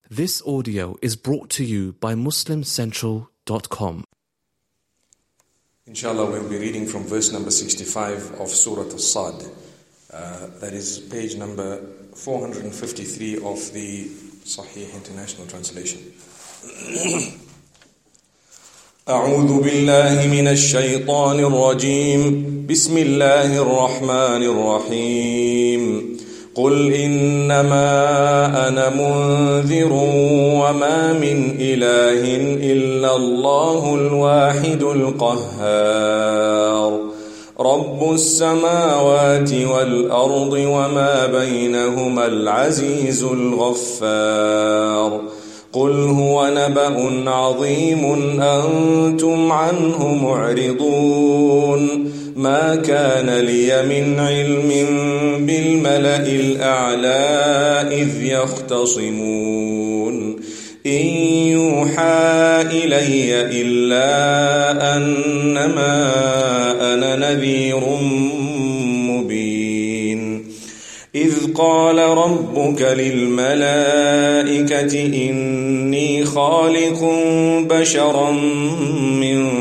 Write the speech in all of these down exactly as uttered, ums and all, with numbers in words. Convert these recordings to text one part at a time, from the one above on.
This audio is brought to you by muslim central dot com. Inshallah, we'll be reading from verse number sixty-five of Surah As-Sad. Uh, that is page number four hundred fifty-three of the Sahih International Translation. أعوذ بالله من الشيطان الرجيم بسم الله الرحمن الرحيم قل إنما أنا منذر وما من إله إلا الله الواحد القهار رب السماوات والأرض وما بينهما العزيز الغفار قل هو نبأ عظيم أنتم عنه معرضون ما كان لي من علم بالملأ الأعلى إذ يختصمون إن يوحى إلي إلا أنما أنا نذير مبين إذ قال ربك للملائكة إني خالق بشرا من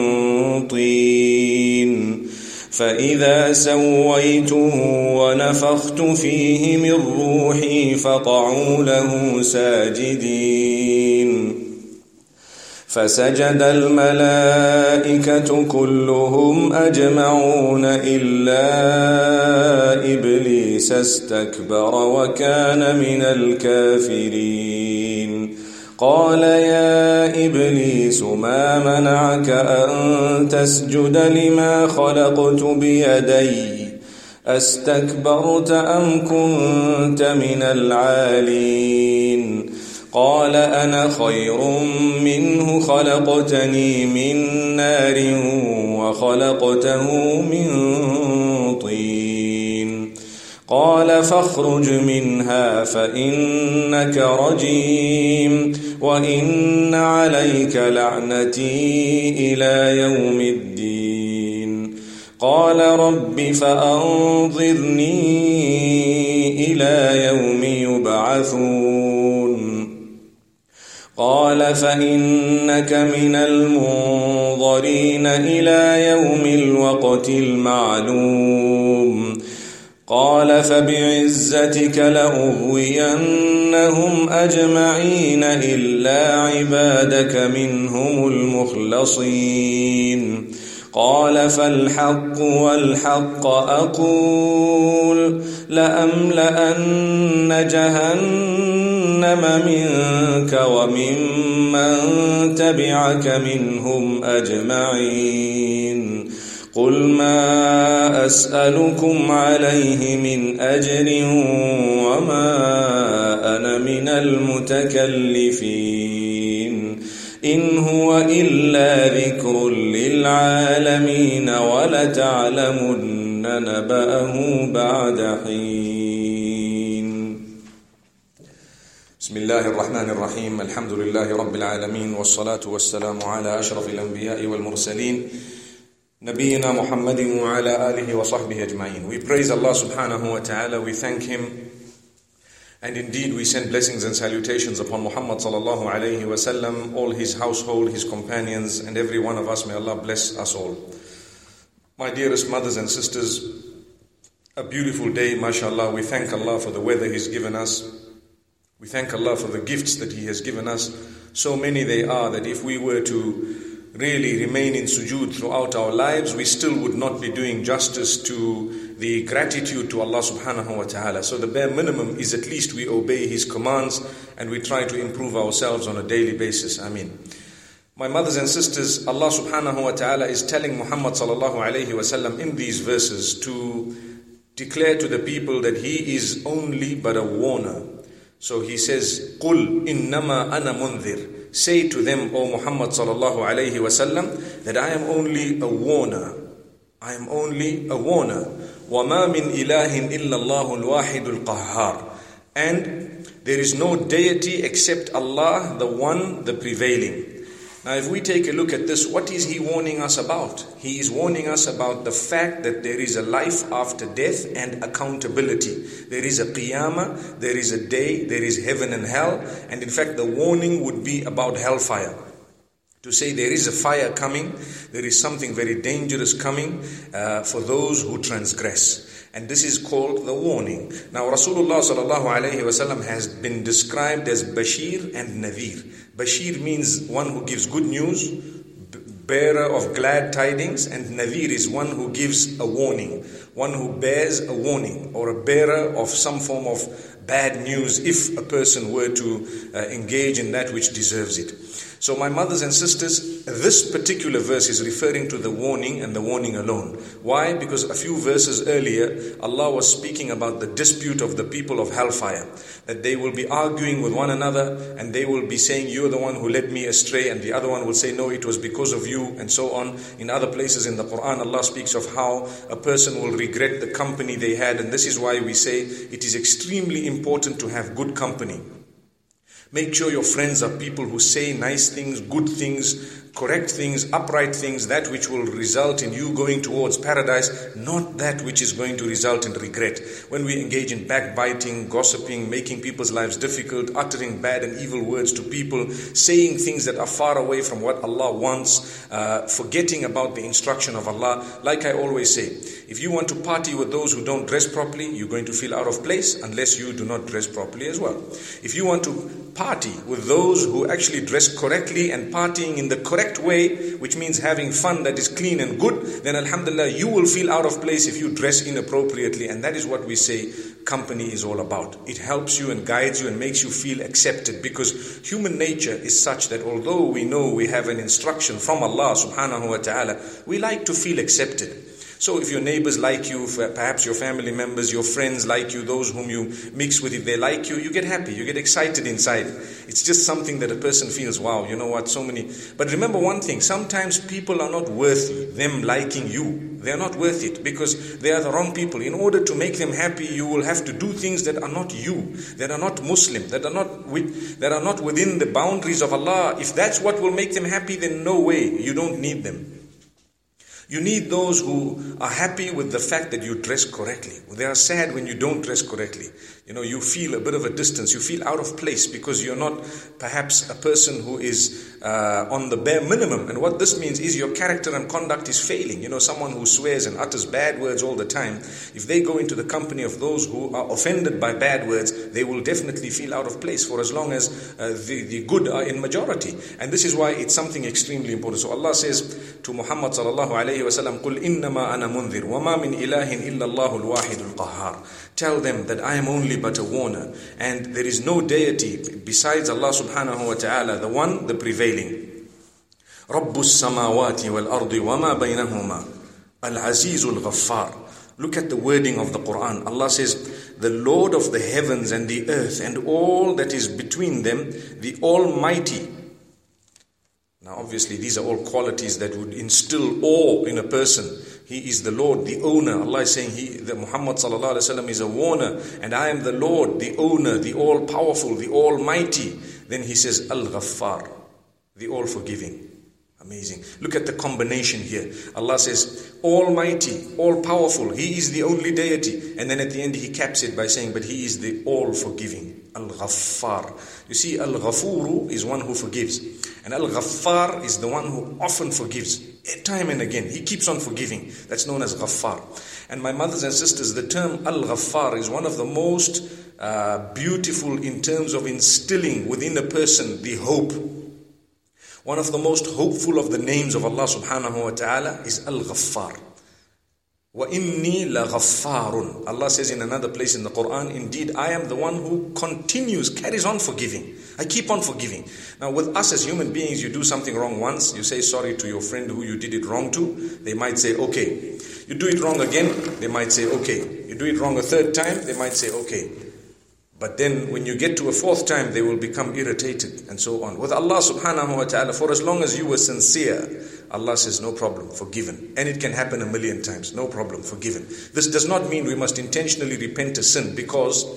طين فإذا سويته ونفخت فيه من روحي فقعوا له ساجدين فسجد الملائكة كلهم أجمعون إلا إبليس استكبر وكان من الكافرين قال يا إبليس ما منعك أن تسجد لما خلقت بيدي أستكبرت أم كنت من العالين قال أنا خير منه خلقتني من نار وخلقته من طين قال فاخرج منها فإنك رجيم وإن عليك لعنتي إلى يوم الدين قال رب فأنظرني إلى يوم يبعثون قال فإنك من المنظرين إلى يوم الوقت المعلوم قال فبعزتك لأغوينهم أجمعين إلا عبادك منهم المخلصين قال فالحق والحق أقول لأملأن جهنم منك وممن تبعك منهم أجمعين قل ما أسألكم عليه من أجر وما أنا من المتكلفين إن هو إلا ذكر للعالمين ولتعلمن نبأه بعد حين بسم الله الرحمن الرحيم الحمد لله رب العالمين والصلاة والسلام على أشرف الأنبياء والمرسلين نبينا محمد وعلى آله وصحبه أجمعين. We praise Allah subhanahu wa ta'ala, we thank Him, and indeed we send blessings and salutations upon Muhammad sallallahu alayhi wa sallam, all his household, his companions, and every one of us. May Allah bless us all. My dearest mothers and sisters, a beautiful day, mashallah. We thank Allah for the weather He's given us. We thank Allah for the gifts that He has given us. So many they are that if we were to really remain in sujood throughout our lives, we still would not be doing justice to the gratitude to Allah subhanahu wa ta'ala. So the bare minimum is at least we obey His commands and we try to improve ourselves on a daily basis. Ameen. My mothers and sisters, Allah subhanahu wa ta'ala is telling Muhammad sallallahu alayhi wa sallam in these verses to declare to the people that He is only but a warner. So He says, قُلْ إِنَّمَا أَنَا مُنذِرٌ. Say to them, O Muhammad sallallahu alayhi wa sallam, that I am only a warner. I am only a warner. وَمَا مِنْ إِلَهٍ إِلَّا اللَّهُ الْوَاحِدُ الْقَهَّارُ. And there is no deity except Allah, the one, the prevailing. Now if we take a look at this, what is he warning us about? He is warning us about the fact that there is a life after death and accountability. There is a qiyamah, there is a day, there is heaven and hell, and in fact the warning would be about hellfire. To say there is a fire coming, there is something very dangerous coming uh, for those who transgress. And this is called the warning. Now Rasulullah sallallahu alayhi wa sallam has been described as Bashir and Nadhir. Bashir means one who gives good news, bearer of glad tidings, and Nadhir is one who gives a warning, one who bears a warning, or a bearer of some form of bad news if a person were to uh, engage in that which deserves it. So my mothers and sisters, this particular verse is referring to the warning and the warning alone. Why? Because a few verses earlier, Allah was speaking about the dispute of the people of hellfire. That they will be arguing with one another and they will be saying, you're the one who led me astray, and the other one will say, no, it was because of you, and so on. In other places in the Quran, Allah speaks of how a person will regret the company they had, and this is why we say it is extremely important to have good company. Make sure your friends are people who say nice things, good things, correct things, upright things, that which will result in you going towards paradise, not that which is going to result in regret. When we engage in backbiting, gossiping, making people's lives difficult, uttering bad and evil words to people, saying things that are far away from what Allah wants, uh, forgetting about the instruction of Allah. Like I always say, if you want to party with those who don't dress properly, you're going to feel out of place unless you do not dress properly as well. If you want to party with those who actually dress correctly and partying in the correct way, which means having fun that is clean and good, then alhamdulillah, you will feel out of place if you dress inappropriately. And that is what we say company is all about. It helps you and guides you and makes you feel accepted, because human nature is such that although we know we have an instruction from Allah subhanahu wa ta'ala, we like to feel accepted. So if your neighbors like you, perhaps your family members, your friends like you, those whom you mix with, if they like you, you get happy, you get excited inside. It's just something that a person feels, wow, you know what, so many. But remember one thing, sometimes people are not worth them liking you. They are not worth it because they are the wrong people. In order to make them happy, you will have to do things that are not you, that are not Muslim, that are not with, that are not within the boundaries of Allah. If that's what will make them happy, then no way, you don't need them. You need those who are happy with the fact that you dress correctly. They are sad when you don't dress correctly. You know, you feel a bit of a distance. You feel out of place because you're not perhaps a person who is uh, on the bare minimum. And what this means is your character and conduct is failing. You know, someone who swears and utters bad words all the time, if they go into the company of those who are offended by bad words, they will definitely feel out of place for as long as uh, the, the good are in majority. And this is why it's something extremely important. So Allah says to Muhammad sallallahu alayhi wa sallam, قُلْ إِنَّمَا أَنَا مُنذِرٌ وَمَا مِنْ إِلَهٍ إِلَّا اللَّهُ الْوَاحِدُ الْقَهَّارُ. Tell them that I am only but a warner, and there is no deity besides Allah subhanahu wa ta'ala, the one, the prevailing. رَبُّ السَّمَاوَاتِ وَالْأَرْضِ وَمَا بَيْنَهُمَا الْعَزِيزُ الْغَفَّارُ. Look at the wording of the Quran. Allah says, the Lord of the heavens and the earth and all that is between them, the Almighty. Now obviously these are all qualities that would instill awe in a person. He is the Lord, the owner. Allah is saying he, that Muhammad sallallahu alaihi wasallam is a warner, and I am the Lord, the owner, the all-powerful, the almighty. Then he says, Al-Ghaffar, the all-forgiving. Amazing. Look at the combination here. Allah says, Almighty, all-powerful, He is the only deity. And then at the end He caps it by saying, but He is the all-forgiving. Al-Ghaffar. You see, Al-Ghafuru is one who forgives. And Al-Ghaffar is the one who often forgives. Time and again. He keeps on forgiving. That's known as Ghaffar. And my mothers and sisters, the term Al-Ghaffar is one of the most uh, beautiful in terms of instilling within a person the hope. One of the most hopeful of the names of Allah subhanahu wa ta'ala is Al-Ghaffar. وَإِنِّي لَغَفَّارٌ. Allah says in another place in the Quran, indeed I am the one who continues, carries on forgiving. I keep on forgiving. Now with us as human beings, you do something wrong once, you say sorry to your friend who you did it wrong to, they might say okay. You do it wrong again, they might say okay. You do it wrong a third time, they might say okay. But then when you get to a fourth time, they will become irritated and so on. With Allah subhanahu wa ta'ala, for as long as you were sincere, Allah says no problem, forgiven. And it can happen a million times, no problem, forgiven. This does not mean we must intentionally repent a sin, because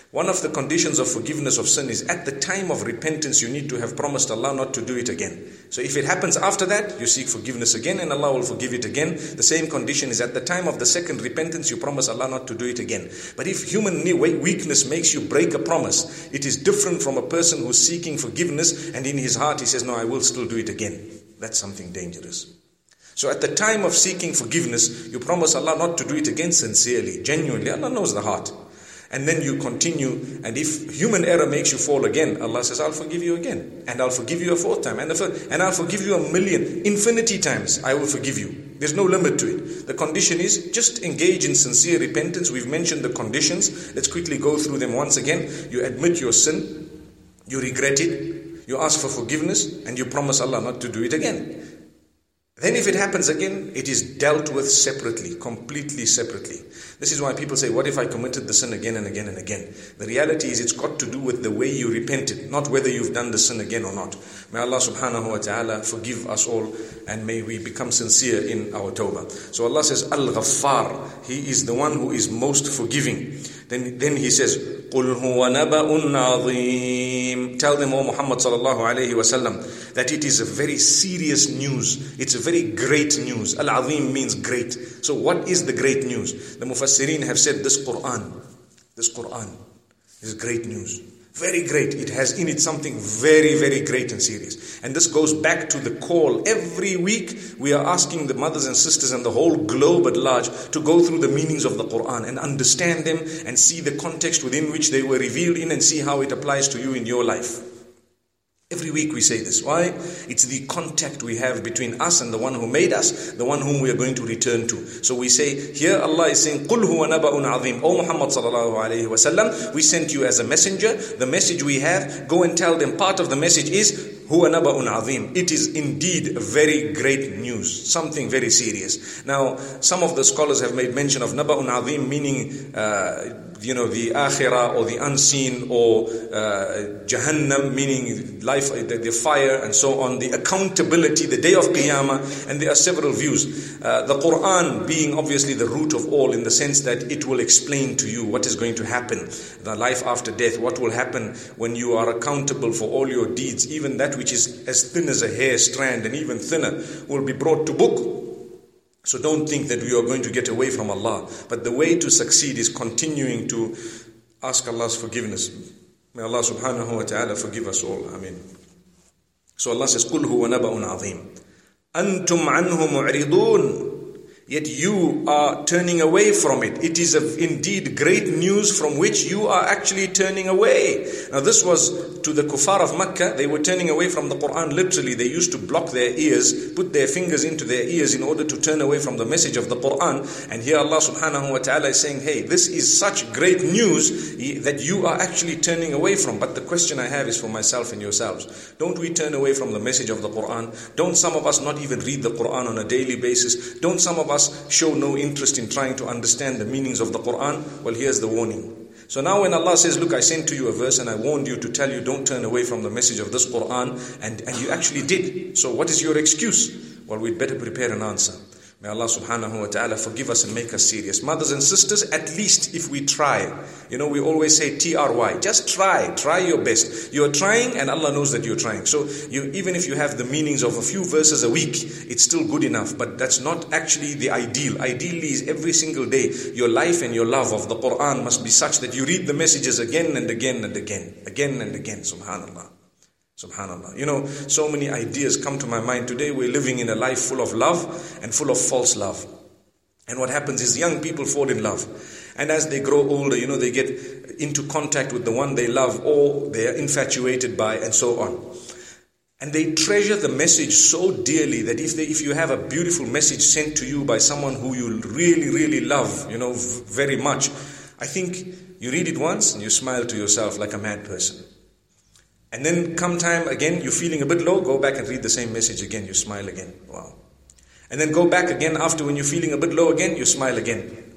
One of the conditions of forgiveness of sin is at the time of repentance, you need to have promised Allah not to do it again. So if it happens after that, you seek forgiveness again and Allah will forgive it again. The same condition is at the time of the second repentance, you promise Allah not to do it again. But if human weakness makes you break a promise, it is different from a person who's seeking forgiveness and in his heart he says, no, I will still do it again. That's something dangerous. So at the time of seeking forgiveness, you promise Allah not to do it again sincerely, genuinely. Allah knows the heart. And then you continue, and if human error makes you fall again, Allah says, I'll forgive you again, and I'll forgive you a fourth time, and, a fourth, and I'll forgive you a million, infinity times, I will forgive you. There's no limit to it. The condition is just engage in sincere repentance. We've mentioned the conditions. Let's quickly go through them once again. You admit your sin, you regret it, you ask for forgiveness, and you promise Allah not to do it again. Then if it happens again, it is dealt with separately, completely separately. This is why people say, what if I committed the sin again and again and again? The reality is it's got to do with the way you repented, not whether you've done the sin again or not. May Allah subhanahu wa ta'ala forgive us all and may we become sincere in our tawbah. So Allah says, Al-Ghaffar, He is the one who is most forgiving. Then, then He says, قُلْ هُوَ نَبَأٌ عَظِيمٌ. Tell them, O Muhammad sallallahu alayhi wa sallam, that it is a very serious news. It's a very great news. Al-Azim means great. So what is the great news? The Mufassirin have said this Quran, this Quran is great news. Very great. It has in it something very, very great and serious. And this goes back to the call. Every week we are asking the mothers and sisters and the whole globe at large to go through the meanings of the Quran and understand them and see the context within which they were revealed in and see how it applies to you in your life. Every week we say this. Why? It's the contact we have between us and the one who made us, the one whom we are going to return to. So we say, here Allah is saying, قُلْ هُوَ نَبَأٌ عَظِيمٌ. O Muhammad sallallahu alayhi wa sallam, we sent you as a messenger. The message we have, go and tell them. Part of the message is, هُوَ نَبَأٌ عَظِيمٌ. It is indeed very great news, something very serious. Now, some of the scholars have made mention of نَبَأٌ عَظِيمٌ, meaning, uh, you know, the akhirah or the unseen, or uh, Jahannam, meaning life, the, the fire and so on, the accountability, the day of Qiyamah, and there are several views. Uh, the Quran being obviously the root of all, in the sense that it will explain to you what is going to happen, the life after death, what will happen when you are accountable for all your deeds. Even that which is as thin as a hair strand and even thinner will be brought to book. So don't think that we are going to get away from Allah. But the way to succeed is continuing to ask Allah's forgiveness. May Allah subhanahu wa ta'ala forgive us all. Ameen. So Allah says, قُلْ هُوَ نَبَأٌ عَظِيمٌ أَنْتُمْ عَنْهُ مُعْرِضُونَ. Yet you are turning away from it. It is a, indeed great news from which you are actually turning away. Now this was to the kuffar of Makkah. They were turning away from the Quran literally. They used to block their ears, put their fingers into their ears in order to turn away from the message of the Quran. And here Allah subhanahu wa ta'ala is saying, hey, this is such great news that you are actually turning away from. But the question I have is for myself and yourselves. Don't we turn away from the message of the Quran? Don't some of us not even read the Quran on a daily basis? Don't some of us show no interest in trying to understand the meanings of the Quran? Well, here's the warning. So now when Allah says, look, I sent to you a verse and I warned you to tell you don't turn away from the message of this Quran, and, and you actually did. So what is your excuse? Well, we'd better prepare an answer. May Allah subhanahu wa ta'ala forgive us and make us serious. Mothers and sisters, at least if we try. You know, we always say T R Y. Just try. Try your best. You're trying and Allah knows that you're trying. So you, even if you have the meanings of a few verses a week, it's still good enough. But that's not actually the ideal. Ideally is every single day, your life and your love of the Quran must be such that you read the messages again and again and again. Again and again. Subhanallah. Subhanallah. You know, so many ideas come to my mind. Today we're living in a life full of love and full of false love. And what happens is young people fall in love. And as they grow older, you know, they get into contact with the one they love or they are infatuated by and so on. And they treasure the message so dearly that if they, if you have a beautiful message sent to you by someone who you really, really love, you know, v- very much, I think you read it once and you smile to yourself like a mad person. And then come time again, you're feeling a bit low, go back and read the same message again, you smile again. Wow. And then go back again after when you're feeling a bit low again, you smile again.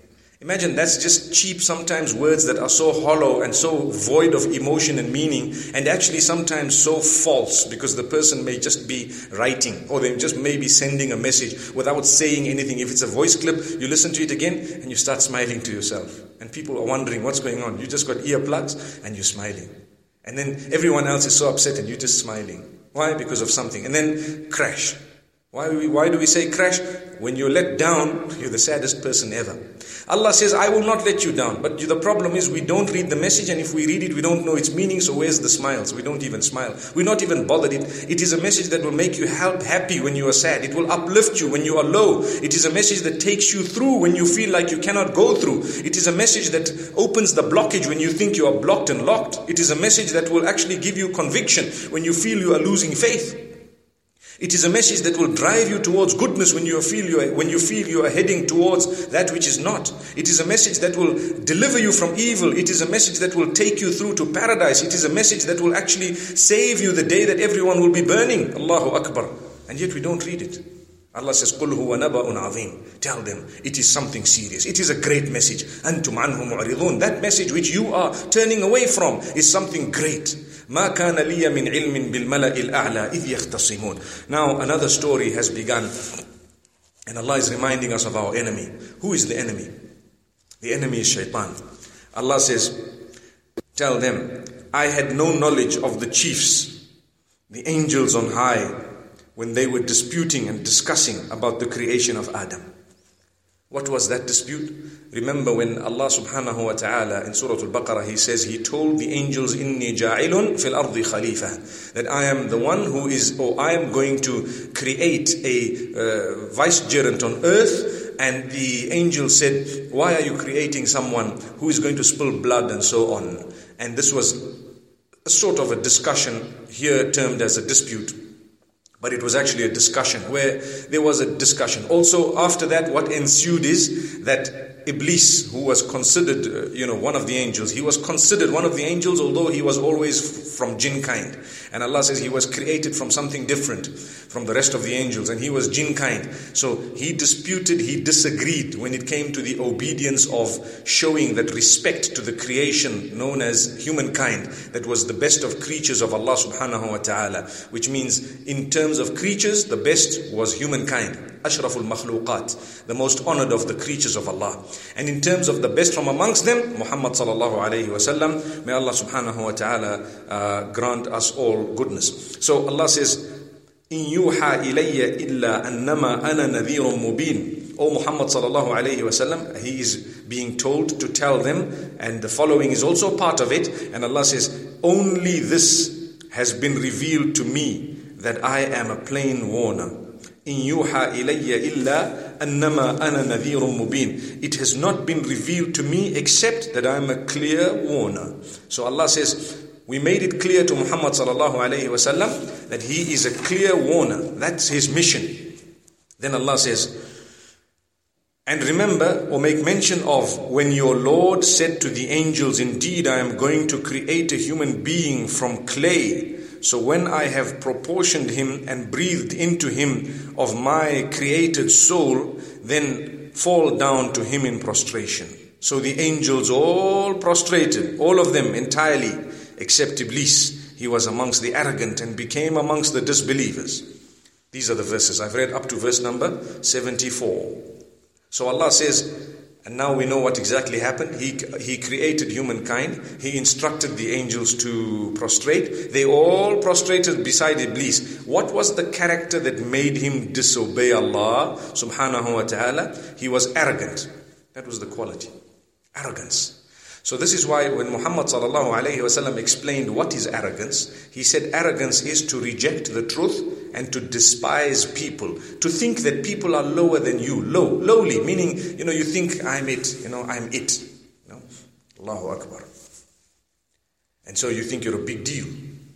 Imagine that's just cheap, sometimes words that are so hollow and so void of emotion and meaning, and actually sometimes so false, because the person may just be writing, or they just may be sending a message without saying anything. If it's a voice clip, you listen to it again and you start smiling to yourself. And people are wondering what's going on. You just got earplugs and you're smiling. And then everyone else is so upset and you're just smiling. Why? Because of something. And then crash. Why do we, why do we say crash? When you're let down, you're the saddest person ever. Allah says, I will not let you down. But the problem is we don't read the message, and if we read it, we don't know its meaning, so where's the smiles? We don't even smile. We're not even bothered. It, it is a message that will make you help happy when you are sad. It will uplift you when you are low. It is a message that takes you through when you feel like you cannot go through. It is a message that opens the blockage when you think you are blocked and locked. It is a message that will actually give you conviction when you feel you are losing faith. It is a message that will drive you towards goodness when you feel you are, when you feel you are heading towards that which is not. It is a message that will deliver you from evil. It is a message that will take you through to paradise. It is a message that will actually save you the day that everyone will be burning. Allahu Akbar. And yet we don't read it. Allah says, قُلْ هُوَ نَبَأٌ عَظِيمٌ. Tell them, it is something serious. It is a great message. أَنْتُمْ عَنْهُ مُعْرِضُونَ. That message which you are turning away from is something great. مَا كَانَ لِيَ مِنْ عِلْمٍ بِالْمَلَإِ الْأَعْلَى إِذْ يَخْتَصِمُونَ. Now another story has begun. And Allah is reminding us of our enemy. Who is the enemy? The enemy is Shaitan. Allah says, tell them, I had no knowledge of the chiefs, the angels on high, when they were disputing and discussing about the creation of Adam. What was that dispute? Remember when Allah subhanahu wa ta'ala in Surah Al-Baqarah, He says, He told the angels, Inni ja'ilun fil ardi khalifa, that I am the one who is, or I am going to create a uh, vicegerent on earth. And the angel said, why are you creating someone who is going to spill blood and so on? And this was a sort of a discussion here termed as a dispute. But it was actually a discussion where there was a discussion. Also, after that, what ensued is that Iblis, who was considered, uh, you know, one of the angels, he was considered one of the angels, although he was always from jinn kind. And Allah says he was created from something different from the rest of the angels, and he was jinn kind. So he disputed, he disagreed when it came to the obedience of showing that respect to the creation known as humankind, that was the best of creatures of Allah subhanahu wa ta'ala, which means in terms of creatures, the best was humankind. Ashraful makhluqat, the most honored of the creatures of Allah. And in terms of the best from amongst them, Muhammad sallallahu alayhi wa sallam, may Allah subhanahu wa ta'ala uh, grant us all goodness. So Allah says, إِن يُوحَى إِلَيَّ إِلَّا أَنَّمَا أَنَا نَذِيرٌ مُبِينٌ. O Muhammad sallallahu alayhi wa sallam, he is being told to tell them, and the following is also part of it. And Allah says, only this has been revealed to me, that I am a plain warner. إِن يُوحَى إِلَيَّ إِلَّا أَنَّمَا أَنَا نَذِيرٌ مُبِينٌ. It has not been revealed to me except that I am a clear warner. So Allah says, we made it clear to Muhammad sallallahu alayhi wa sallam that he is a clear warner. That's his mission. Then Allah says, and remember or make mention of when your Lord said to the angels, indeed I am going to create a human being from clay. So when I have proportioned him and breathed into him of my created soul, then fall down to him in prostration. So the angels all prostrated, all of them entirely, except Iblis. He was amongst the arrogant and became amongst the disbelievers. These are the verses. I've read up to verse number seventy-four. So Allah says, and now we know what exactly happened. He, he created humankind. He instructed the angels to prostrate. They all prostrated beside Iblis. What was the character that made him disobey Allah subhanahu wa ta'ala? He was arrogant. That was the quality. Arrogance. So this is why when Muhammad sallallahu alayhi wa sallam explained what is arrogance, he said arrogance is to reject the truth and to despise people. To think that people are lower than you. Low, lowly, meaning, you know, you think I'm it, you know, I'm it. You know? Allahu Akbar. And so you think you're a big deal.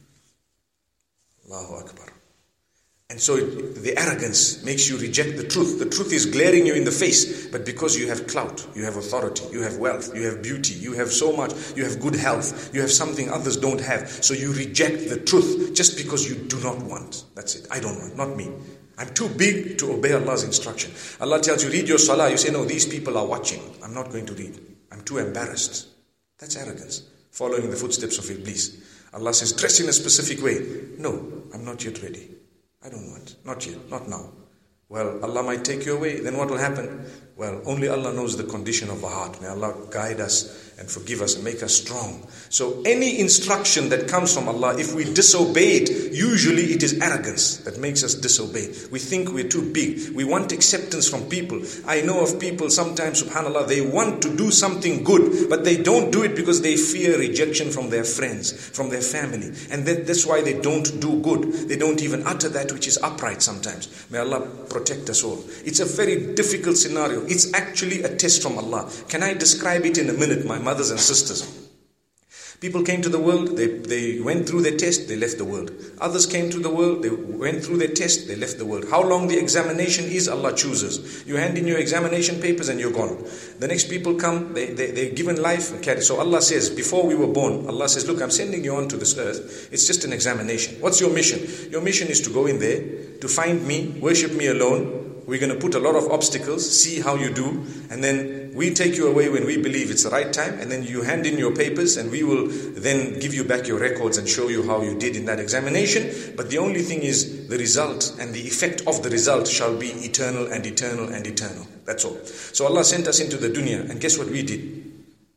Allahu Akbar. And so the arrogance makes you reject the truth. The truth is glaring you in the face, but because you have clout, you have authority, you have wealth, you have beauty, you have so much, you have good health, you have something others don't have. So you reject the truth just because you do not want. That's it. I don't want, not me. I'm too big to obey Allah's instruction. Allah tells you, read your salah. You say, no, these people are watching. I'm not going to read. I'm too embarrassed. That's arrogance. Following the footsteps of Iblis. Allah says, dress in a specific way. No, I'm not yet ready. I don't want. Not yet. Not now. Well, Allah might take you away. Then what will happen? Well, only Allah knows the condition of the heart. May Allah guide us and forgive us and make us strong. So any instruction that comes from Allah, if we disobey it, usually it is arrogance that makes us disobey. We think we're too big. We want acceptance from people. I know of people sometimes, subhanAllah, they want to do something good, but they don't do it because they fear rejection from their friends, from their family. And that, that's why they don't do good. They don't even utter that which is upright sometimes. May Allah protect us all. It's a very difficult scenario. It's actually a test from Allah. Can I describe it in a minute, my mothers and sisters? People came to the world, they, they went through their test, they left the world. Others came to the world, they went through their test, they left the world. How long the examination is, Allah chooses. You hand in your examination papers and you're gone. The next people come, they, they, they're given life and carry. So Allah says, before we were born, Allah says, look, I'm sending you on to this earth. It's just an examination. What's your mission? Your mission is to go in there, to find me, worship me alone. We're going to put a lot of obstacles, see how you do, and then we take you away when we believe it's the right time, and then you hand in your papers, and we will then give you back your records and show you how you did in that examination. But the only thing is, the result and the effect of the result shall be eternal and eternal and eternal. That's all. So Allah sent us into the dunya, and guess what we did?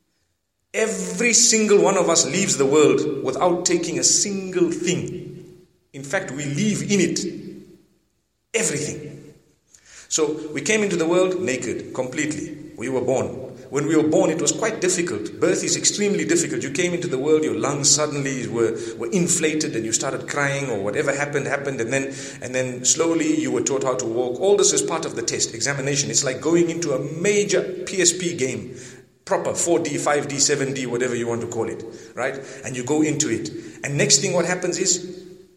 Every single one of us leaves the world without taking a single thing. In fact, we live in it. Everything. So we came into the world naked, completely. We were born. When we were born, it was quite difficult. Birth is extremely difficult. You came into the world, your lungs suddenly were, were inflated and you started crying, or whatever happened, happened. And then, and then slowly you were taught how to walk. All this is part of the test, examination. It's like going into a major P S P game. Proper, four D, five D, seven D, whatever you want to call it. Right? And you go into it. And next thing what happens is,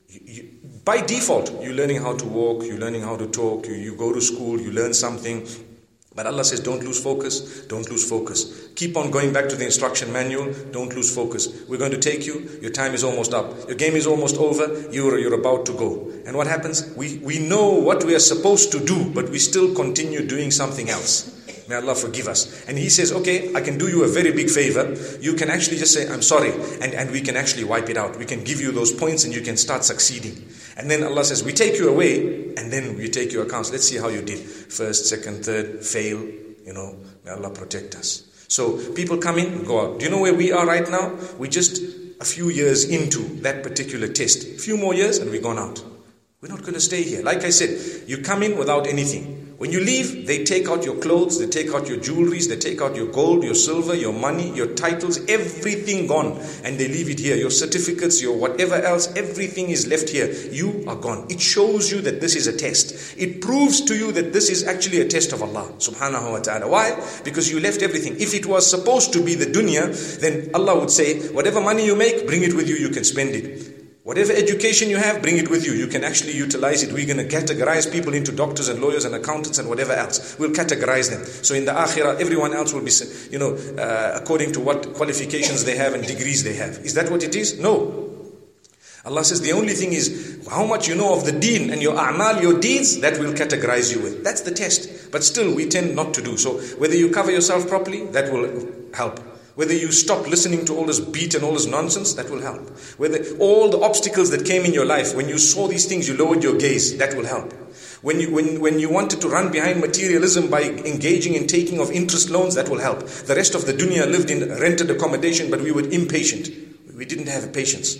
by default, you're learning how to walk, you're learning how to talk, you, you go to school, you learn something. But Allah says, don't lose focus, don't lose focus. Keep on going back to the instruction manual, don't lose focus. We're going to take you, your time is almost up. Your game is almost over, you're, you're about to go. And what happens? We, we know what we are supposed to do, but we still continue doing something else. May Allah forgive us. And He says, okay, I can do you a very big favor. You can actually just say, I'm sorry. And, and we can actually wipe it out. We can give you those points and you can start succeeding. And then Allah says, we take you away and then we take your accounts. Let's see how you did. First, second, third, fail. You know, may Allah protect us. So people come in, go out. Do you know where we are right now? We're just a few years into that particular test. A few more years and we're gone out. We're not going to stay here. Like I said, you come in without anything. When you leave, they take out your clothes, they take out your jewelries, they take out your gold, your silver, your money, your titles, everything gone. And they leave it here. Your certificates, your whatever else, everything is left here. You are gone. It shows you that this is a test. It proves to you that this is actually a test of Allah subhanahu wa ta'ala. Why? Because you left everything. If it was supposed to be the dunya, then Allah would say, whatever money you make, bring it with you, you can spend it. Whatever education you have, bring it with you. You can actually utilize it. We're going to categorize people into doctors and lawyers and accountants and whatever else. We'll categorize them. So in the akhirah, everyone else will be, you know, uh, according to what qualifications they have and degrees they have. Is that what it is? No. Allah says the only thing is how much you know of the deen and your a'mal, your deeds, that will categorize you with. That's the test. But still, we tend not to do. So whether you cover yourself properly, that will help. Whether you stop listening to all this beat and all this nonsense, that will help. Whether all the obstacles that came in your life, when you saw these things, you lowered your gaze, that will help. When you, when, when you wanted to run behind materialism by engaging in taking of interest loans, that will help. The rest of the dunya lived in rented accommodation, but we were impatient. We didn't have patience.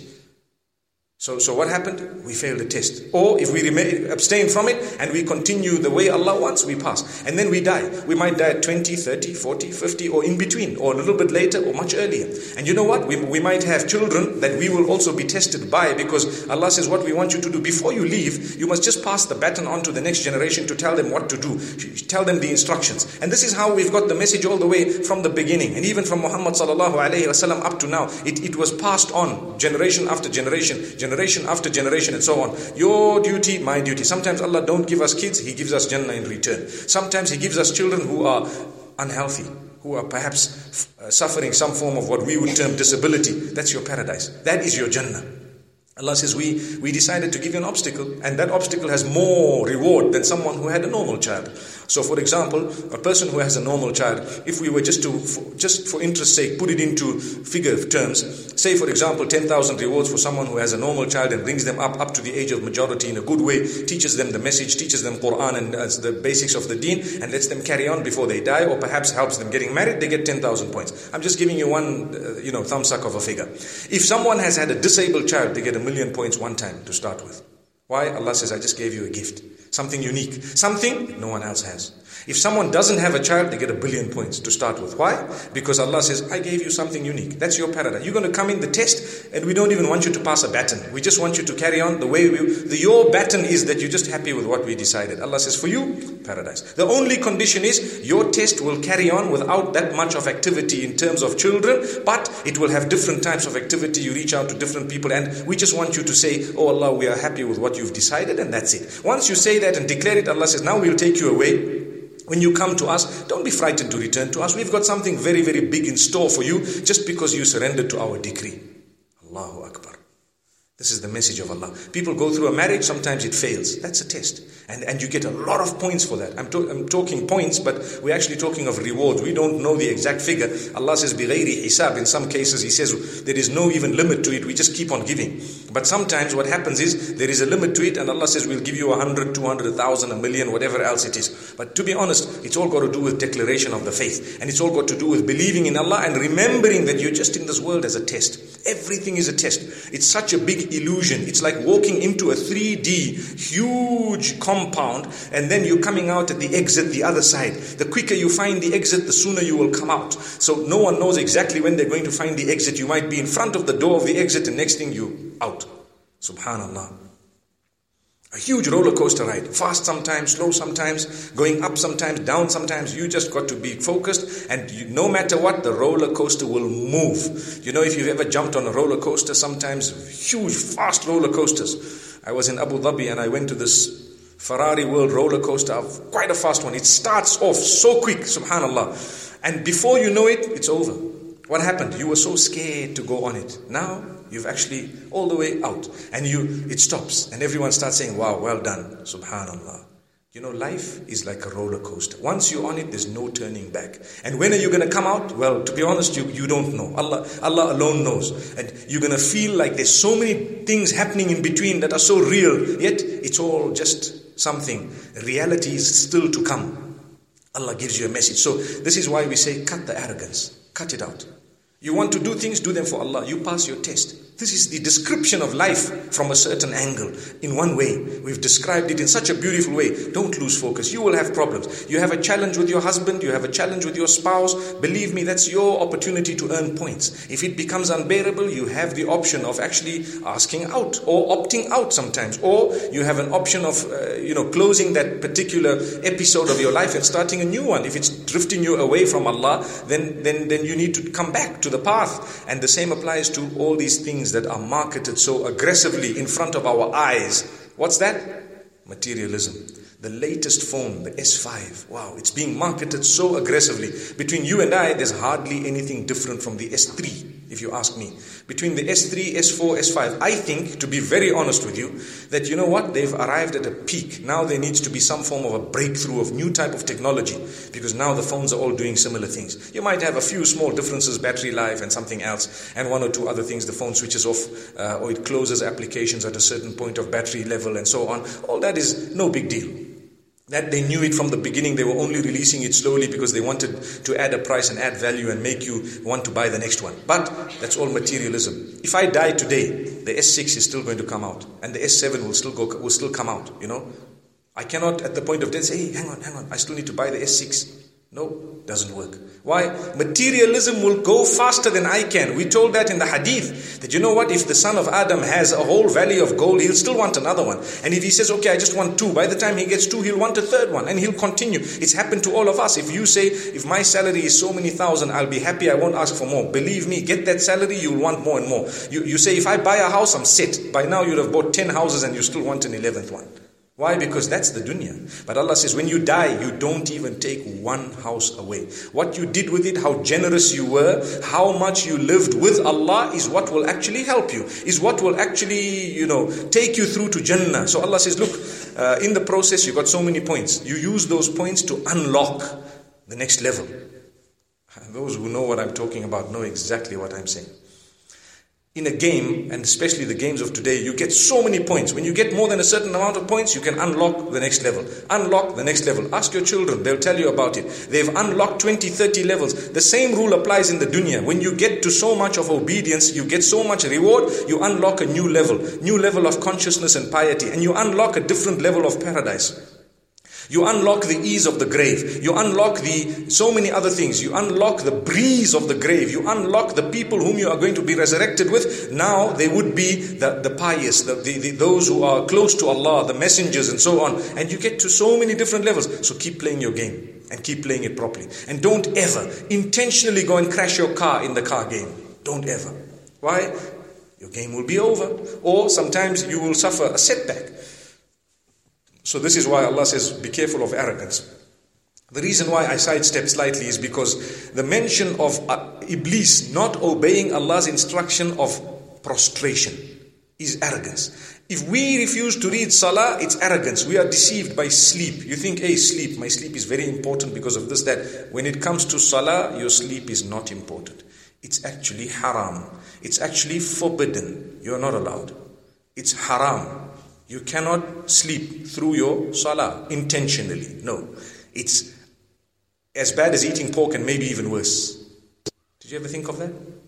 So, so what happened? We failed the test. Or if we remain, abstain from it and we continue the way Allah wants, we pass. And then we die. We might die at twenty, thirty, forty, fifty or in between, or a little bit later or much earlier. And you know what? We, we might have children that we will also be tested by, because Allah says what we want you to do. Before you leave, you must just pass the baton on to the next generation to tell them what to do. Tell them the instructions. And this is how we've got the message all the way from the beginning. And even from Muhammad sallallahu alayhi wasallam up to now, it, it was passed on generation after generation, generation Generation after generation and so on. Your duty, my duty. Sometimes Allah don't give us kids, He gives us Jannah in return. Sometimes He gives us children who are unhealthy, who are perhaps uh, suffering some form of what we would term disability. That's your paradise. That is your Jannah. Allah says, we, we decided to give you an obstacle, and that obstacle has more reward than someone who had a normal child. So for example, a person who has a normal child, if we were just to, for, just for interest's sake, put it into figure terms, say for example ten thousand rewards for someone who has a normal child and brings them up, up to the age of majority in a good way, teaches them the message, teaches them Quran and uh, the basics of the deen, and lets them carry on before they die, or perhaps helps them getting married, they get ten thousand points. I'm just giving you one, uh, you know, thumbsuck of a figure. If someone has had a disabled child, they get a million points one time to start with. Why? Allah says, I just gave you a gift. Something unique. Something no one else has. If someone doesn't have a child, they get a billion points to start with. Why? Because Allah says, I gave you something unique. That's your paradise. You're going to come in the test, and we don't even want you to pass a baton. We just want you to carry on the way we... The, your baton is that you're just happy with what we decided. Allah says, for you, paradise. The only condition is, your test will carry on without that much of activity in terms of children, but it will have different types of activity. You reach out to different people, and we just want you to say, oh Allah, we are happy with what you've decided, and that's it. Once you say that and declare it, Allah says, now we'll take you away. When you come to us, don't be frightened to return to us. We've got something very, very big in store for you just because you surrendered to our decree. Allahu Akbar. This is the message of Allah. People go through a marriage, sometimes it fails. That's a test. And and you get a lot of points for that. I'm, to, I'm talking points, but we're actually talking of rewards. We don't know the exact figure. Allah says, بِغَيْرِ حِسَابٍ. In some cases, He says, there is no even limit to it. We just keep on giving. But sometimes what happens is, there is a limit to it, and Allah says, we'll give you a hundred, two hundred, a thousand, a million, whatever else it is. But to be honest, it's all got to do with declaration of the faith. And it's all got to do with believing in Allah and remembering that you're just in this world as a test. Everything is a test. It's such a big illusion. It's like walking into a three D huge compound, and then you're coming out at the exit the other side. The quicker you find the exit, the sooner you will come out. So no one knows exactly when they're going to find the exit. You might be in front of the door of the exit, and next thing you out. Subhanallah. A huge roller coaster ride. Fast sometimes, slow sometimes, going up sometimes, down sometimes. You just got to be focused, and you, no matter what, the roller coaster will move. You know, if you've ever jumped on a roller coaster, sometimes huge, fast roller coasters. I was in Abu Dhabi and I went to this Ferrari World roller coaster, quite a fast one. It starts off so quick, subhanallah. And before you know it, it's over. What happened? You were so scared to go on it. Now, you've actually all the way out, and you it stops, and everyone starts saying, wow, well done, subhanallah. You know, life is like a roller coaster. Once you're on it, there's no turning back. And when are you going to come out? Well, to be honest, you, you don't know. Allah, Allah alone knows. And you're going to feel like there's so many things happening in between that are so real, yet it's all just something. Reality is still to come. Allah gives you a message. So this is why we say, cut the arrogance. Cut it out. You want to do things, do them for Allah. You pass your test. This is the description of life from a certain angle. In one way, we've described it in such a beautiful way. Don't lose focus. You will have problems. You have a challenge with your husband. You have a challenge with your spouse. Believe me, that's your opportunity to earn points. If it becomes unbearable, you have the option of actually asking out or opting out sometimes. Or you have an option of, uh, you know, closing that particular episode of your life and starting a new one. If it's drifting you away from Allah, then, then, then you need to come back to the path. And the same applies to all these things that are marketed so aggressively in front of our eyes. What's that? Materialism. The latest phone, the S five. Wow, it's being marketed so aggressively. Between you and I, there's hardly anything different from the S three, if you ask me. Between the S three, S four, S five, I think, to be very honest with you, that you know what? They've arrived at a peak. Now there needs to be some form of a breakthrough of new type of technology, because now the phones are all doing similar things. You might have a few small differences, battery life and something else, and one or two other things. The phone switches off, uh, or it closes applications at a certain point of battery level and so on. All that is no big deal. That they knew it from the beginning. They were only releasing it slowly because they wanted to add a price and add value and make you want to buy the next one. But that's all materialism. If I die today, the S six is still going to come out, and the S seven will still go will still come out. You know, I cannot at the point of death say, hey, hang on, hang on, I still need to buy the S six. No, doesn't work. Why? Materialism will go faster than I can. We told that in the hadith, that you know what, if the son of Adam has a whole valley of gold, he'll still want another one. And if he says, okay, I just want two, by the time he gets two, he'll want a third one, and he'll continue. It's happened to all of us. If you say, if my salary is so many thousand, I'll be happy, I won't ask for more. Believe me, get that salary, you'll want more and more. You, you say, if I buy a house, I'm set. By now you'll have bought ten houses and you still want an eleventh one. Why? Because that's the dunya. But Allah says, when you die, you don't even take one house away. What you did with it, how generous you were, how much you lived with Allah is what will actually help you, is what will actually, you know, take you through to Jannah. So Allah says, look, uh, in the process, you got so many points. You use those points to unlock the next level. Those who know what I'm talking about know exactly what I'm saying. In a game, and especially the games of today, you get so many points. When you get more than a certain amount of points, you can unlock the next level. Unlock the next level. Ask your children, they'll tell you about it. They've unlocked twenty, thirty levels. The same rule applies in the dunya. When you get to so much of obedience, you get so much reward, you unlock a new level. New level of consciousness and piety. And you unlock a different level of paradise. You unlock the ease of the grave. You unlock the so many other things. You unlock the breeze of the grave. You unlock the people whom you are going to be resurrected with. Now they would be the, the pious, the, the, the, those who are close to Allah, the messengers and so on. And you get to so many different levels. So keep playing your game and keep playing it properly. And don't ever intentionally go and crash your car in the car game. Don't ever. Why? Your game will be over. Or sometimes you will suffer a setback. So this is why Allah says, be careful of arrogance. The reason why I sidestep slightly is because the mention of uh, Iblis not obeying Allah's instruction of prostration is arrogance. If we refuse to read Salah, it's arrogance. We are deceived by sleep. You think, hey, sleep, my sleep is very important because of this, that. When it comes to Salah, your sleep is not important. It's actually haram. It's actually forbidden. You are not allowed. It's haram. You cannot sleep through your salah intentionally. No. It's as bad as eating pork and maybe even worse. Did you ever think of that?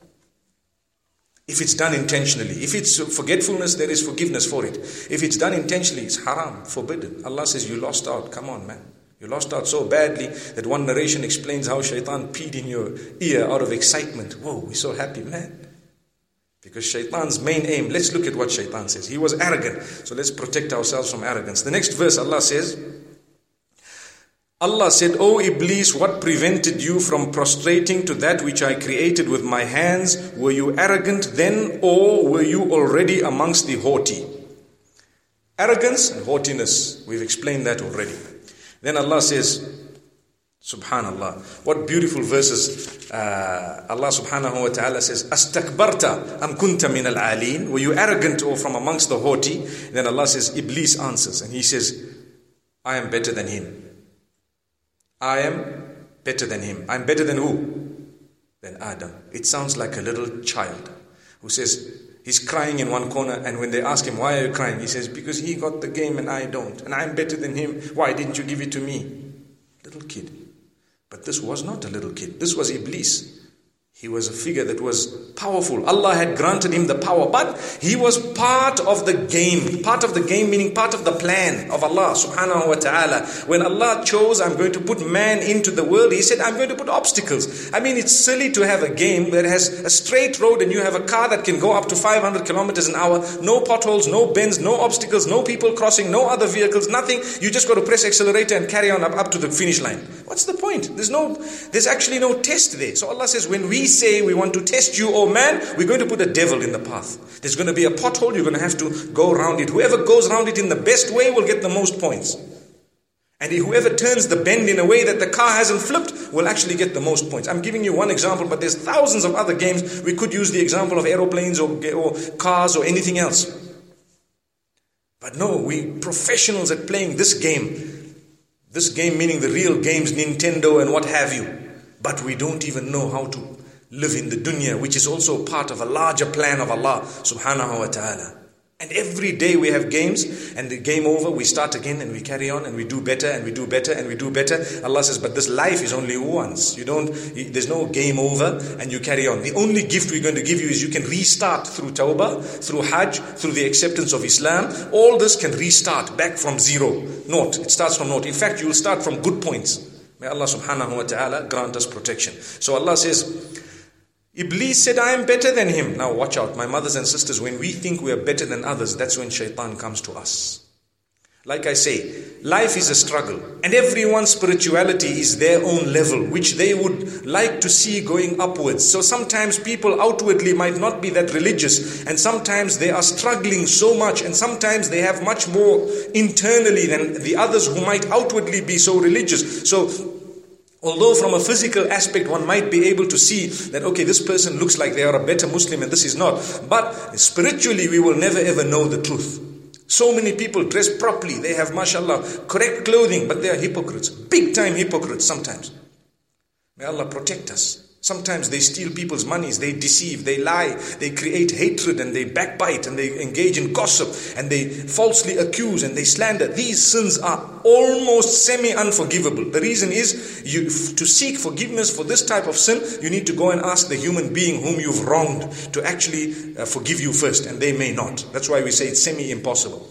If it's done intentionally. If it's forgetfulness, there is forgiveness for it. If it's done intentionally, it's haram, forbidden. Allah says, you lost out. Come on, man. You lost out so badly that one narration explains how shaitan peed in your ear out of excitement. Whoa, we're so happy, man. Because shaitan's main aim, let's look at what shaitan says. He was arrogant. So let's protect ourselves from arrogance. The next verse, Allah says, Allah said, O Iblis, what prevented you from prostrating to that which I created with my hands? Were you arrogant then, or were you already amongst the haughty? Arrogance and haughtiness, we've explained that already. Then Allah says, Subhanallah, what beautiful verses. uh, Allah subhanahu wa ta'ala says, Astakbarta am kunta min al-aleen? Were you arrogant or from amongst the haughty? Then Allah says, Iblis answers and he says, I am better than him. I am better than him. I'm better than who? Than Adam. It sounds like a little child who says, he's crying in one corner, and when they ask him, why are you crying? He says, because he got the game and I don't. And I'm better than him. Why didn't you give it to me? Little kid. But this was not a little kid. This was Iblis. He was a figure that was powerful. Allah had granted him the power, but he was part of the game. Part of the game meaning part of the plan of Allah subhanahu wa ta'ala. When Allah chose, I'm going to put man into the world, He said, I'm going to put obstacles. I mean, it's silly to have a game that has a straight road and you have a car that can go up to five hundred kilometers an hour. No potholes, no bends, no obstacles, no people crossing, no other vehicles, nothing. You just got to press accelerator and carry on up, up to the finish line. What's the point? There's no, there's actually no test there. So Allah says, when we say we want to test you, oh man, we're going to put a devil in the path. There's going to be a pothole, you're going to have to go around it. Whoever goes around it in the best way will get the most points. And whoever turns the bend in a way that the car hasn't flipped will actually get the most points. I'm giving you one example, but there's thousands of other games. We could use the example of aeroplanes or, or cars or anything else. But no, we professionals at playing this game. This game meaning the real games, Nintendo and what have you. But we don't even know how to live in the dunya, which is also part of a larger plan of Allah subhanahu wa ta'ala. And every day we have games, and the game over, we start again and we carry on and we do better and we do better and we do better. Allah says, but this life is only once. You don't, there's no game over and you carry on. The only gift we're going to give you is you can restart through tawbah, through hajj, through the acceptance of Islam. All this can restart back from zero. Naught. It starts from naught. In fact, you will start from good points. May Allah subhanahu wa ta'ala grant us protection. So Allah says, Iblis said, I am better than him. Now watch out, my mothers and sisters, when we think we are better than others, that's when shaitan comes to us. Like I say, life is a struggle, and everyone's spirituality is their own level, which they would like to see going upwards. So sometimes people outwardly might not be that religious, and sometimes they are struggling so much, and sometimes they have much more internally than the others who might outwardly be so religious. So although from a physical aspect one might be able to see that, okay, this person looks like they are a better Muslim and this is not, but spiritually we will never ever know the truth. So many people dress properly, they have, mashallah, correct clothing, but they are hypocrites, big time hypocrites sometimes. May Allah protect us. Sometimes they steal people's monies, they deceive, they lie, they create hatred, and they backbite, and they engage in gossip, and they falsely accuse, and they slander. These sins are almost semi-unforgivable. The reason is, you, to seek forgiveness for this type of sin, you need to go and ask the human being whom you've wronged to actually uh, forgive you first, and they may not. That's why we say it's semi-impossible.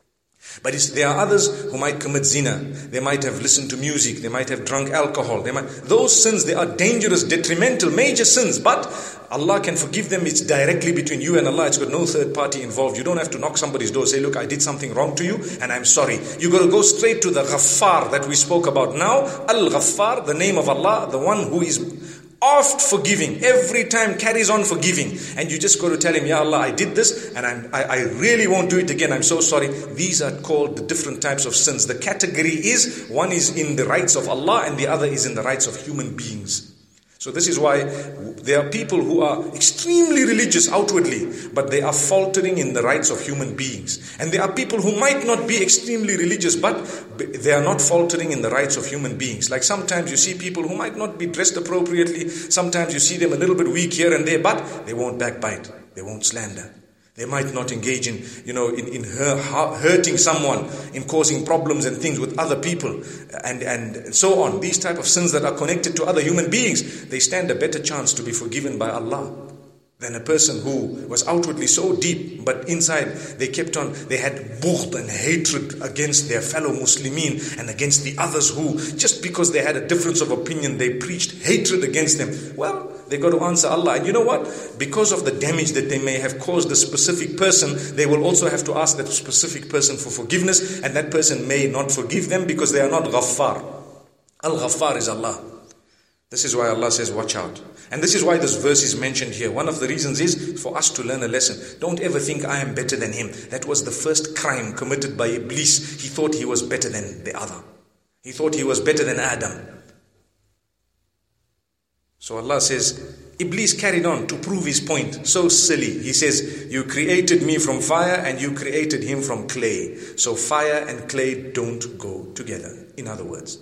But it's, there are others who might commit zina. They might have listened to music. They might have drunk alcohol. They might, those sins, they are dangerous, detrimental, major sins. But Allah can forgive them. It's directly between you and Allah. It's got no third party involved. You don't have to knock somebody's door, say, look, I did something wrong to you and I'm sorry. You got to go straight to the Ghaffar that we spoke about now. Al-Ghaffar, the name of Allah, the one who is oft forgiving, every time carries on forgiving, and you just go to tell him, Ya Allah, I did this and I'm, I, I really won't do it again, I'm so sorry. These are called the different types of sins. The category is, one is in the rights of Allah and the other is in the rights of human beings. So this is why there are people who are extremely religious outwardly, but they are faltering in the rights of human beings. And there are people who might not be extremely religious, but they are not faltering in the rights of human beings. Like sometimes you see people who might not be dressed appropriately. Sometimes you see them a little bit weak here and there, but they won't backbite. They won't slander. They might not engage in, you know, in, in her, hurting someone, in causing problems and things with other people, and, and so on. These type of sins that are connected to other human beings, they stand a better chance to be forgiven by Allah than a person who was outwardly so deep, but inside they kept on, they had bughd and hatred against their fellow Muslimin and against the others who, just because they had a difference of opinion, they preached hatred against them. Well, they got to answer Allah. And you know what? Because of the damage that they may have caused a specific person, they will also have to ask that specific person for forgiveness, and that person may not forgive them because they are not Ghaffar. Al-Ghaffar is Allah. This is why Allah says, watch out. And this is why this verse is mentioned here. One of the reasons is for us to learn a lesson. Don't ever think I am better than him. That was the first crime committed by Iblis. He thought he was better than the other. He thought he was better than Adam. So Allah says, Iblis carried on to prove his point. So silly. He says, you created me from fire and you created him from clay. So fire and clay don't go together. In other words.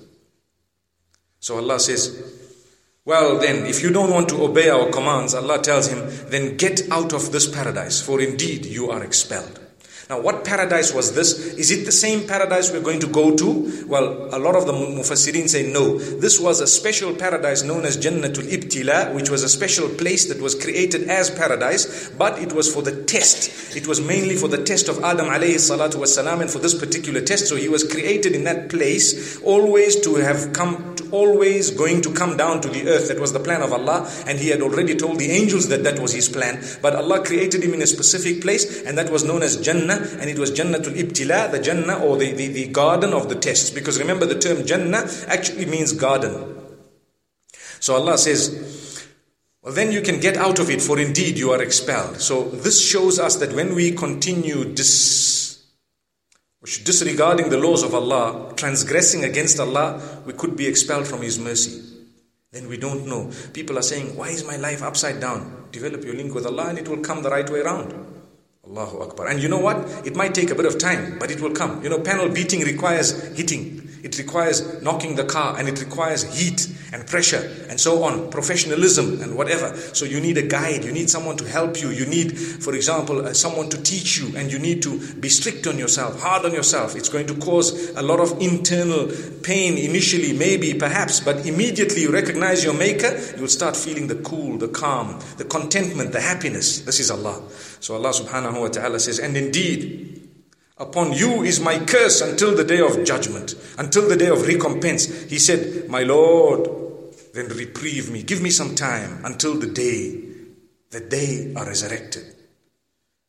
So Allah says, well then, if you don't want to obey our commands, Allah tells him, then get out of this paradise, for indeed you are expelled. Now, what paradise was this? Is it the same paradise we're going to go to? Well, a lot of the Mufassirin say no. This was a special paradise known as Jannatul Ibtila, which was a special place that was created as paradise, but it was for the test. It was mainly for the test of Adam alayhi salatu wasalam, and for this particular test. So he was created in that place, always to have come, to, always going to come down to the earth. That was the plan of Allah, and he had already told the angels that that was his plan. But Allah created him in a specific place, and that was known as Jannah. And it was Jannatul Ibtila, the Jannah, or the, the, the garden of the tests. Because remember, the term Jannah actually means garden. So Allah says, well then you can get out of it, for indeed you are expelled. So this shows us that when we continue dis, disregarding the laws of Allah, transgressing against Allah, we could be expelled from His mercy. Then we don't know. People are saying, why is my life upside down? Develop your link with Allah and it will come the right way around. Allahu Akbar. And you know what? It might take a bit of time, but it will come. You know, panel beating requires hitting. It requires knocking the car, and it requires heat and pressure and so on, professionalism and whatever. So you need a guide, you need someone to help you, you need, for example, uh, someone to teach you, and you need to be strict on yourself, hard on yourself. It's going to cause a lot of internal pain initially, maybe, perhaps, but immediately you recognize your maker, you'll start feeling the cool, the calm, the contentment, the happiness. This is Allah. So Allah subhanahu wa ta'ala says, and indeed, upon you is my curse until the day of judgment, until the day of recompense. He said, my Lord, then reprieve me, give me some time until the day that they are resurrected.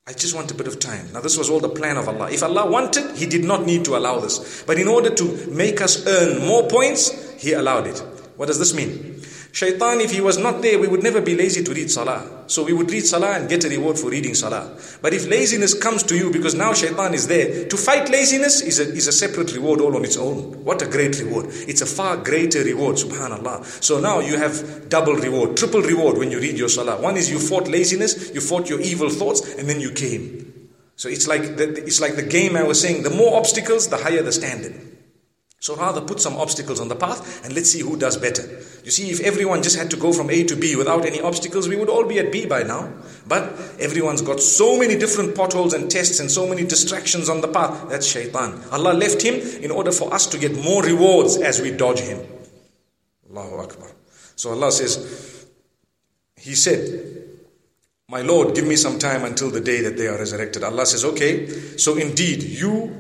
I just want a bit of time. Now this was all the plan of Allah. If Allah wanted, He did not need to allow this. But in order to make us earn more points, He allowed it. What does this mean? Shaitan, if he was not there, we would never be lazy to read salah. So we would read salah and get a reward for reading salah. But if laziness comes to you, because now shaitan is there, to fight laziness is a, is a separate reward all on its own. What a great reward. It's a far greater reward, subhanallah. So now you have double reward, triple reward when you read your salah. One is you fought laziness, you fought your evil thoughts, and then you came. So it's like the, it's like the game I was saying, the more obstacles, the higher the standard. So rather put some obstacles on the path and let's see who does better. You see, if everyone just had to go from A to B without any obstacles, we would all be at B by now. But everyone's got so many different potholes and tests and so many distractions on the path. That's shaitan. Allah left him in order for us to get more rewards as we dodge him. Allahu Akbar. So Allah says, He said, my Lord, give me some time until the day that they are resurrected. Allah says, okay, so indeed you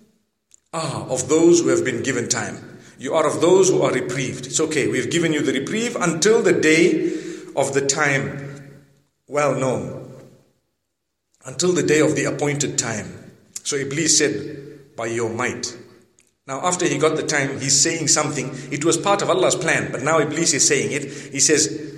are of those who have been given time. You are of those who are reprieved. It's okay, we've given you the reprieve until the day of the time well known. Until the day of the appointed time. So Iblis said, by your might. Now after he got the time, he's saying something. It was part of Allah's plan, but now Iblis is saying it. He says,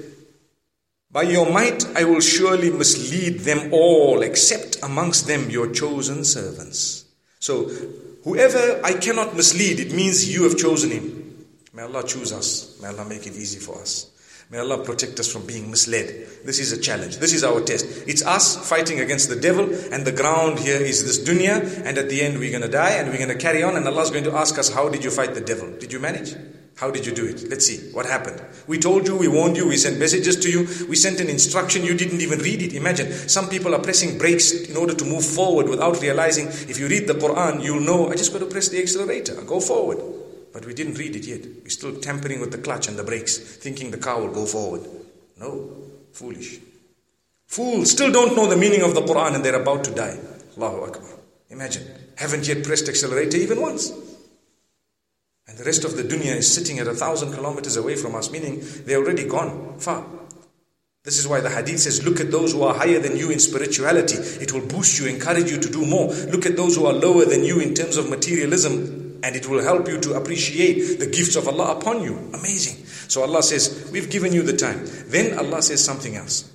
by your might I will surely mislead them all, except amongst them your chosen servants. So whoever I cannot mislead, it means you have chosen him. May Allah choose us. May Allah make it easy for us. May Allah protect us from being misled. This is a challenge. This is our test. It's us fighting against the devil, and the ground here is this dunya, and at the end we're going to die and we're going to carry on, and Allah's going to ask us, how did you fight the devil? Did you manage? How did you do it? Let's see what happened. We told you, we warned you, we sent messages to you, we sent an instruction, you didn't even read it. Imagine, some people are pressing brakes in order to move forward without realizing, if you read the Quran, you'll know, I just got to press the accelerator, go forward. But we didn't read it yet. We're still tampering with the clutch and the brakes, thinking the car will go forward. No, foolish. Fools still don't know the meaning of the Quran and they're about to die. Allahu Akbar. Imagine, haven't yet pressed accelerator even once. And the rest of the dunya is sitting at a thousand kilometers away from us, meaning they're already gone far. This is why the hadith says, look at those who are higher than you in spirituality. It will boost you, encourage you to do more. Look at those who are lower than you in terms of materialism, and it will help you to appreciate the gifts of Allah upon you. Amazing. So Allah says, we've given you the time. Then Allah says something else.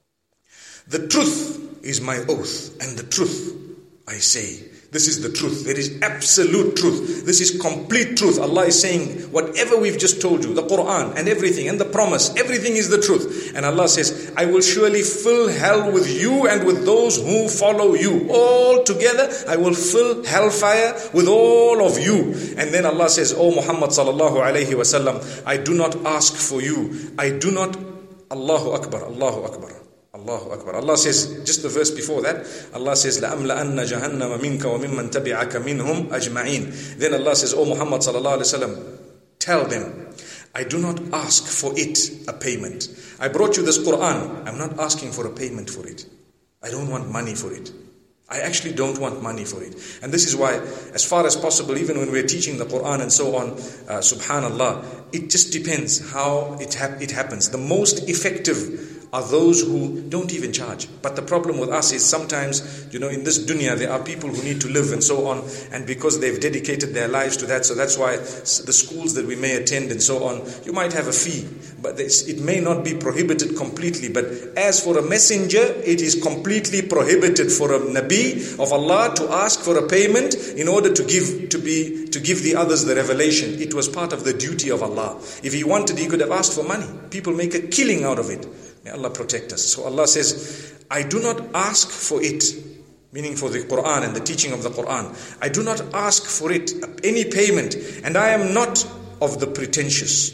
The truth is my oath, and the truth I say. This is the truth. There is absolute truth. This is complete truth. Allah is saying, whatever we've just told you, the Quran and everything and the promise, everything is the truth. And Allah says, I will surely fill hell with you and with those who follow you. All together, I will fill hellfire with all of you. And then Allah says, O Muhammad sallallahu alayhi wa sallam, I do not ask for you. I do not, Allahu Akbar, Allahu Akbar. Allahu Akbar. Allah says, just the verse before that, Allah says, لَأَمْلَأَنَّ جَهَنَّمَ مِنْكَ وَمِمَّنْ تَبِعَكَ مِنْهُمْ أَجْمَعِينَ. Then Allah says, O Muhammad sallallahu alayhi wa sallam, tell them, I do not ask for it a payment. I brought you this Quran. I'm not asking for a payment for it. I don't want money for it. I actually don't want money for it. And this is why, as far as possible, even when we're teaching the Quran and so on, uh, subhanallah, it just depends how it, hap- it happens. The most effective are those who don't even charge. But the problem with us is sometimes, you know, in this dunya, there are people who need to live and so on, and because they've dedicated their lives to that, so that's why the schools that we may attend and so on, you might have a fee, but it may not be prohibited completely. But as for a messenger, it is completely prohibited for a Nabi of Allah to ask for a payment in order to give to be to give the others the revelation. It was part of the duty of Allah. If he wanted, he could have asked for money. People make a killing out of it. May Allah protect us. So Allah says, I do not ask for it, meaning for the Quran and the teaching of the Quran. I do not ask for it any payment, and I am not of the pretentious.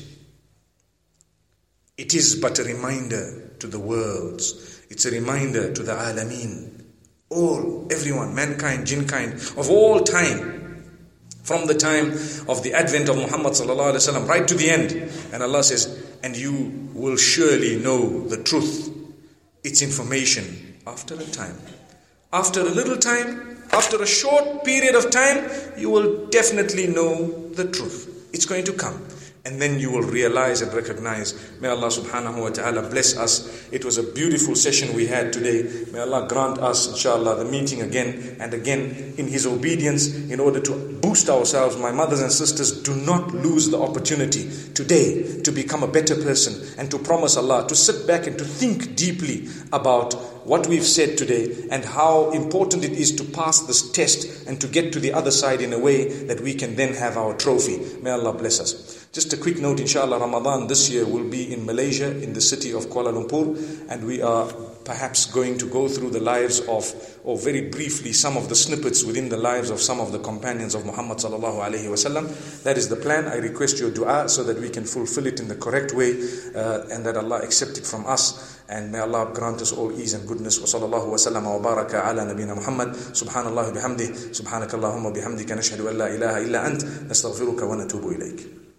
It is but a reminder to the worlds. It's a reminder to the alameen. All, everyone, mankind, jinnkind, of all time. From the time of the advent of Muhammad sallallahu alaihi wasallam right to the end. And Allah says, and you will surely know the truth, its information, after a time. After a little time, after a short period of time, you will definitely know the truth. It's going to come. And then you will realize and recognize. May Allah subhanahu wa ta'ala bless us. It was a beautiful session we had today. May Allah grant us, inshallah, the meeting again and again in His obedience in order to boost ourselves. My mothers and sisters, do not lose the opportunity today to become a better person and to promise Allah, to sit back and to think deeply about what we've said today and how important it is to pass this test and to get to the other side in a way that we can then have our trophy. May Allah bless us. Just a quick note, inshallah, Ramadan this year will be in Malaysia, in the city of Kuala Lumpur, and we are perhaps going to go through the lives of, or very briefly, some of the snippets within the lives of some of the companions of Muhammad sallallahu alaihi wasallam. That is the plan. I request your dua so that we can fulfill it in the correct way uh, and that Allah accept it from us. And may Allah grant us all ease and goodness. Wa sallallahu wa sallam wa baraka ala nabina Muhammad. Subhanallah bihamdih. Subhanakallahumma bihamdika nashhadu an la ilaha illa ant. Nastaghfiruka wa natubu ilayk.